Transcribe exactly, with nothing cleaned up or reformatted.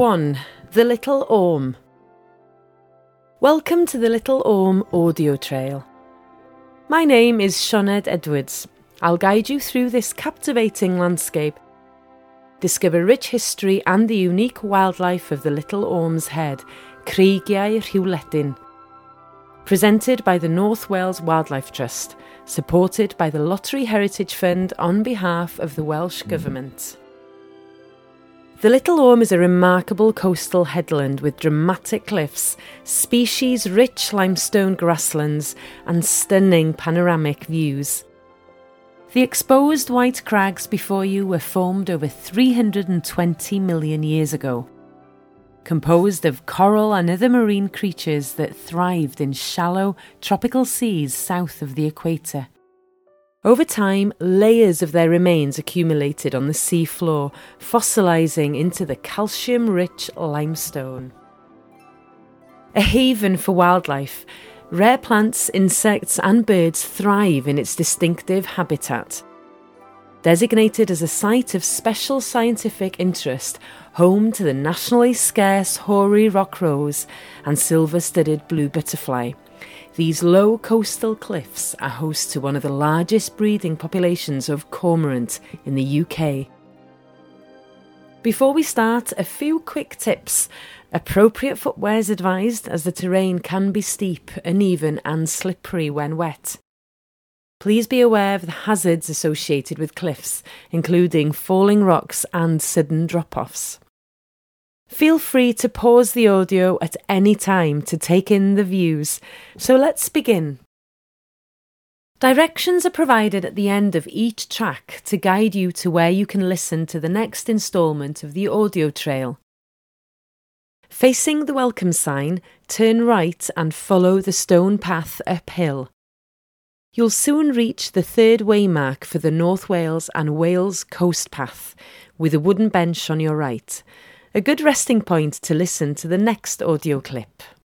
one. The Little Orme. Welcome to the Little Orme audio trail. My name is Sioned Edwards. I'll guide you through this captivating landscape, discover rich history and the unique wildlife of the Little Orme's Head, Creigiau Rhywledyn. Presented by the North Wales Wildlife Trust, supported by the Lottery Heritage Fund on behalf of the Welsh Government. The Little Orme is a remarkable coastal headland with dramatic cliffs, species-rich limestone grasslands and stunning panoramic views. The exposed white crags before you were formed over three hundred twenty million years ago, composed of coral and other marine creatures that thrived in shallow tropical seas south of the equator. Over time, layers of their remains accumulated on the sea floor, fossilising into the calcium-rich limestone. A haven for wildlife, rare plants, insects and birds thrive in its distinctive habitat. Designated as a site of special scientific interest, home to the nationally scarce hoary rock rose and silver-studded blue butterfly, these low coastal cliffs are host to one of the largest breeding populations of cormorant in the U K. Before we start, a few quick tips. Appropriate footwear is advised as the terrain can be steep, uneven and slippery when wet. Please be aware of the hazards associated with cliffs, including falling rocks and sudden drop-offs. Feel free to pause the audio at any time to take in the views, so let's begin. Directions are provided at the end of each track to guide you to where you can listen to the next instalment of the audio trail. Facing the welcome sign, turn right and follow the stone path uphill. You'll soon reach the third waymark for the North Wales and Wales Coast Path, with a wooden bench on your right, a good resting point to listen to the next audio clip.